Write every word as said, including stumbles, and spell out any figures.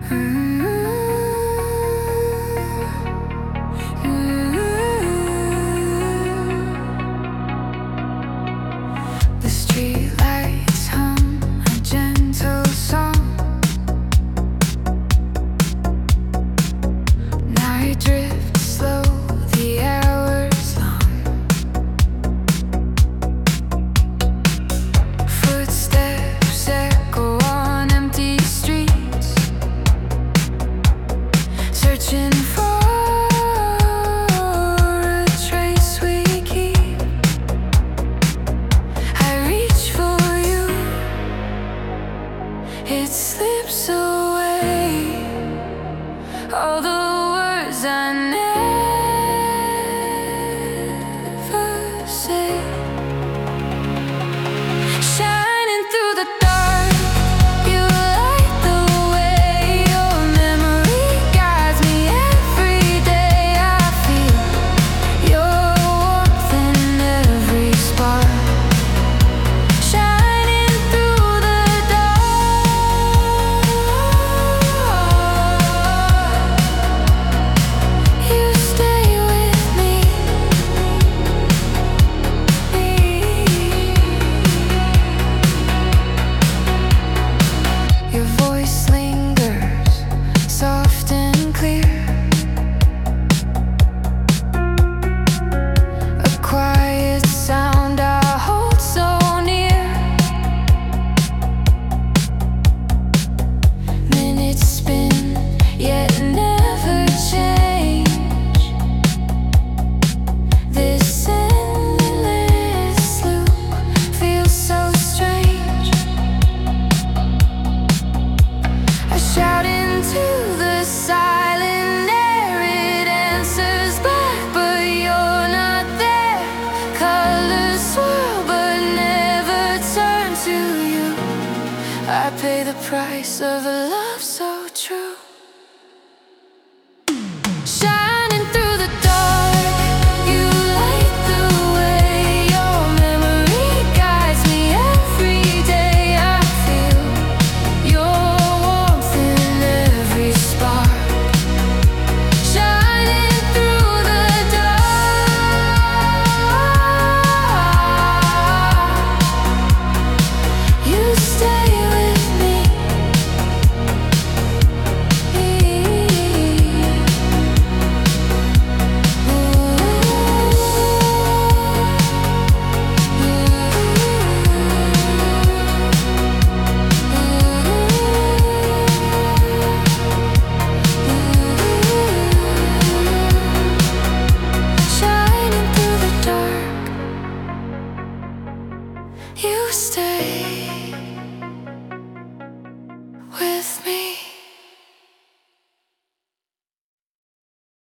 The streetlights hum a gentle song. Night drifts slow, the hours long. Footsteps echo on empty streets, searching for a trace we keep. I reach for you, it slips away. All the words I never say, shining through the dark, you light the way. Your memory guides me every day. I feel your warmth in every spark, shining through the dark. You stay with me. Your voice lingers, soft and clear. A quiet sound I hold so near. Minutes spin, yet never change. This endless loop feels so strange. I shout into the silent air, it answers back, but you're not there. Colors swirl, but never turn to you. I pay the price of a love so